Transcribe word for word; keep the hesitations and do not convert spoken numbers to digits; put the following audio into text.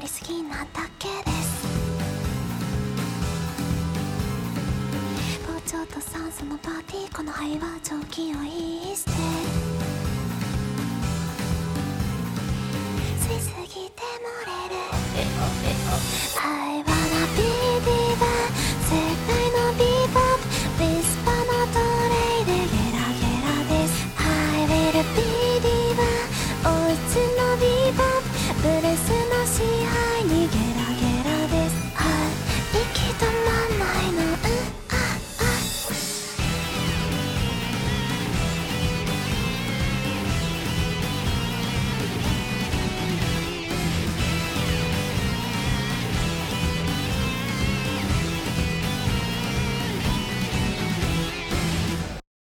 りすぎなだけです。膨張と酸素のパーティー、この肺は蒸気を逸して吸いすぎて漏れる。